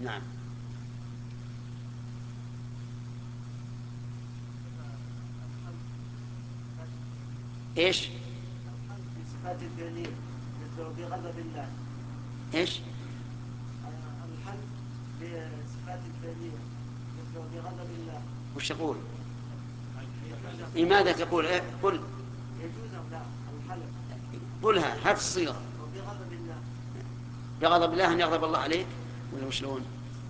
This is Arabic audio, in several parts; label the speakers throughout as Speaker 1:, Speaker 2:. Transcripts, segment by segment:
Speaker 1: نعم. إيش؟
Speaker 2: الحمد بصفات الفعلية مثل بغضب الله.
Speaker 1: إيش؟
Speaker 2: الحمد بصفات الفعلية مثل بغضب الله.
Speaker 1: وش تقول؟
Speaker 2: يجوز أم لا؟
Speaker 1: لماذا تقول قل؟
Speaker 2: يجوز أم لا الحلف
Speaker 1: قلها، هات الصيغة.
Speaker 2: وبغضب الله.
Speaker 1: بغضب الله أن يغضب الله عليك ولا شلون؟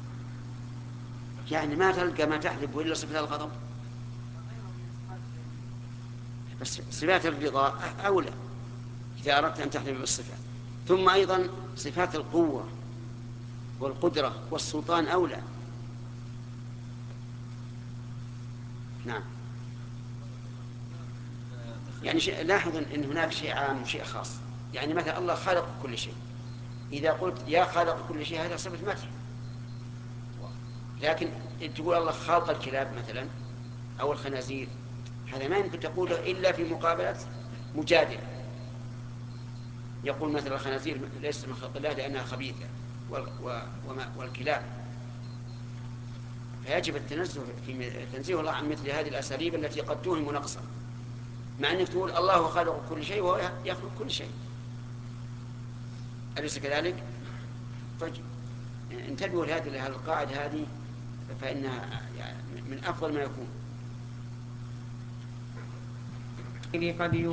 Speaker 1: يعني ما تلقى ما تحلف إلا صفة الغضب.
Speaker 2: وغيره من صفات الفعلية.
Speaker 1: بس صفات الرضا أولى إذا أردت أن تحلف بالصفات. ثم أيضا صفات القوة والقدرة والسلطان أولى. نعم. يعني لاحظ أن هناك شيء عام وشيء خاص. يعني مثلا الله خالق كل شيء، إذا قلت يا خالق كل شيء هذا صفة مدح. لكن تقول الله خالق الكلاب مثلا أو الخنازير، هذا ما يمكن تقوله إلا في مقابلة مجادلة. يقول مثلا الخنازير ليس من خلق الله لأنها خبيثة، والكلاب. فيجب التنزه في تنزيه الله عن مثل هذه الأساليب التي قد توهم نقصا، مع أنك تقول الله خالق كل شيء وهو يخلق كل شيء. أليس كذلك؟ طيب، انتبهوا لهذه القاعدة هذه، فإنها يعني من أفضل ما يكون.
Speaker 3: قد